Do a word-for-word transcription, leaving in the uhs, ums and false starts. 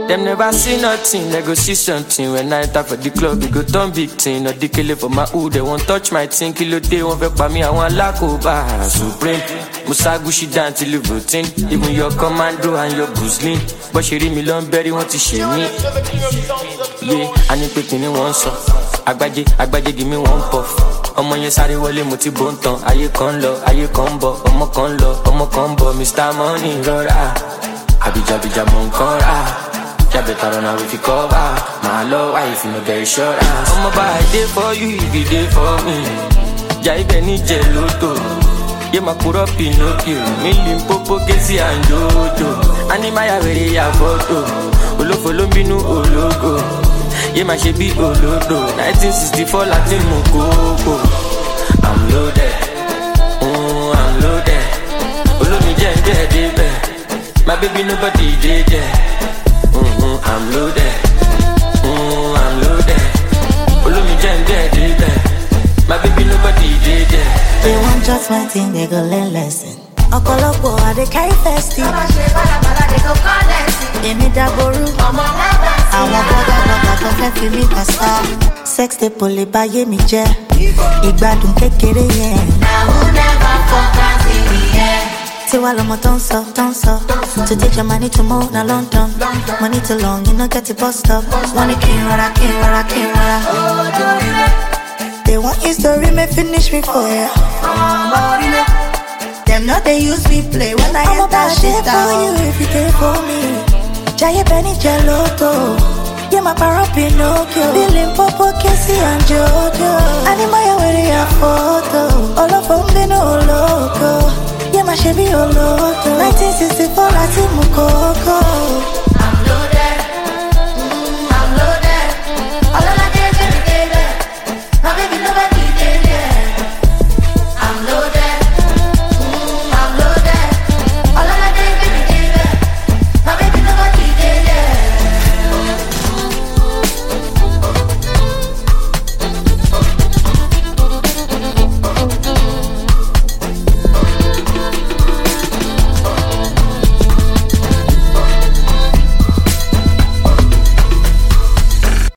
Them never see nothing, they go see something. When I enter for the club, we go turn big thing. Not the killer for my hood, they won't touch my thing. Kilo day, won't vex by me, I want lack over Supreme. Musa Gucci down till you routine. Even your commando and your Bruce Lee. But she read me long berry, want to shame me. Yeah, I need picking in one song. Agbaje, Agbaje, give me one puff. Ọmọ yẹn sáré wọlé mo ti bó ń tan. Ayé kan lọ, ayé kan bọ̀. Ọmọ kan lọ, ọmọ kan bọ̀. Mister Money rọra. Abijabija mo ń kọ́ra. Yeah, better run out if you cover. My love, why if you no get insurance? I'm about a day for you, if you day for me. Jai Benny Geloto. Yeah, my put up Pinocchio. Million Popo, Casey and Jojo. Animaya very ya photo. Olo follow me no ologo. Yeah, my shebi olodo. nineteen sixty-four Latin Mokoko. I'm loaded. Oh, I'm loaded. Olo mi jẹ́ ǹjẹ́ débẹ̀. My baby nobody did there. Mm-hmm, I'm loaded. Mm, I'm loaded. Follow me, Jen, dead, dead. My baby, nobody did that. They want just my thing, they go learn lesson. Okolopo, I they carry festive. They need that boru. I want brother, brother, don't let me make a star. Sex, they pull it by ye, me, je. Igbadun kekere, yeah. I will never focus in the air. Say while I'm a don't so, don't so. To take your money to move, na London. Money too long, you know get it bust up. Money can't run, I can't run, I can't run. They want history, may finish me for ya. Them not they use me play when I get that shit down. I'm for you if you take for me. Jai Benny Geloto. Yeah, my para Pinocchio. Billing Popo, Casey and Jojo. Animaya with your photo. All of them, they know loco. Yeah, my Chevy Oloto.